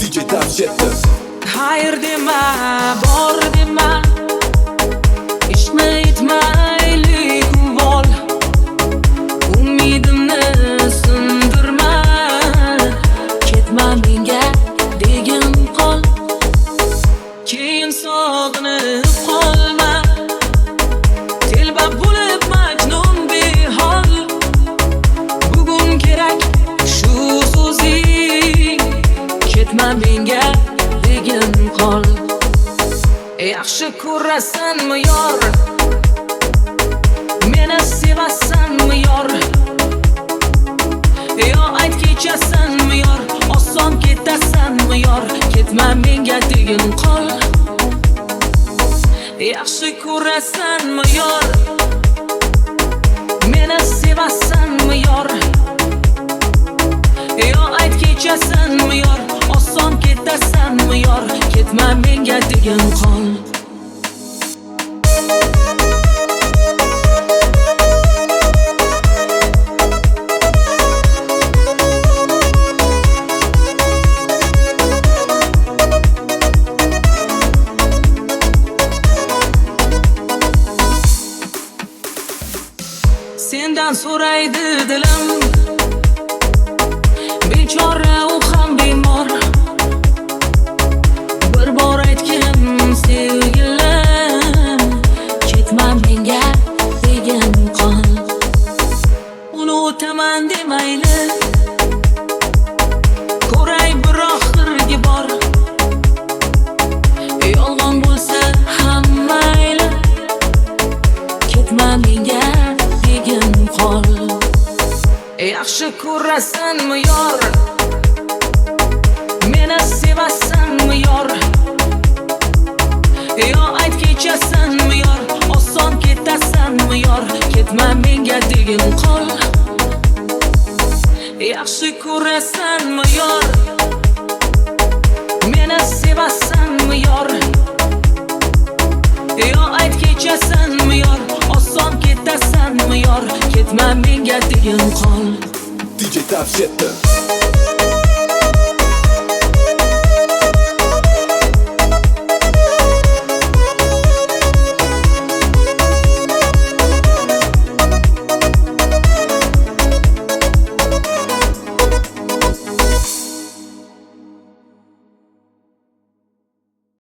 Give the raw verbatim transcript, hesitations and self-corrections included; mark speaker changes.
Speaker 1: D J tavsiyati.
Speaker 2: Hayır dema, bor dema, ishni aytmaylik uvol. Umidimni sindirma, ketma menga degin qol. Keyin sog'inib qolma, telba bo'lib majnun behol. Bugun kerak shu so'zing, ketma menga degin qol. Yaxshi ko'rasanmi yor, meni sevasanmi yor, yo ayt kechasanmi yor, oson ketasanmi yor, ketma menga degin qol. Yaxshi ko'rasanmi yor, meni sevasanmi yor, yo ayt kechasanmi yor, oson ketasanmi yor, ketma menga degin qol. Sendan so'raydi dilim, bechora u ham bemor. Bir bor aytgin sevgilim, ketma menga degin qol. Uni o'taman demayli, ko'ray bir oxirgi bor. Yolg'on bo'lsa ham mayli, ketma menga degin qol. Yaxshi ko'rasanmi yor, meni sevasanmi yor, yo ayt kechasanmi yor, oson ketasanmi yor, ketma menga degin qol. Yaxshi ko'rasanmi yor, meni sevasanmi yor, yo ayt kechasanmi yor, oson ketasanmi yor, ketma menga degin qol.
Speaker 1: D J tavsiyati.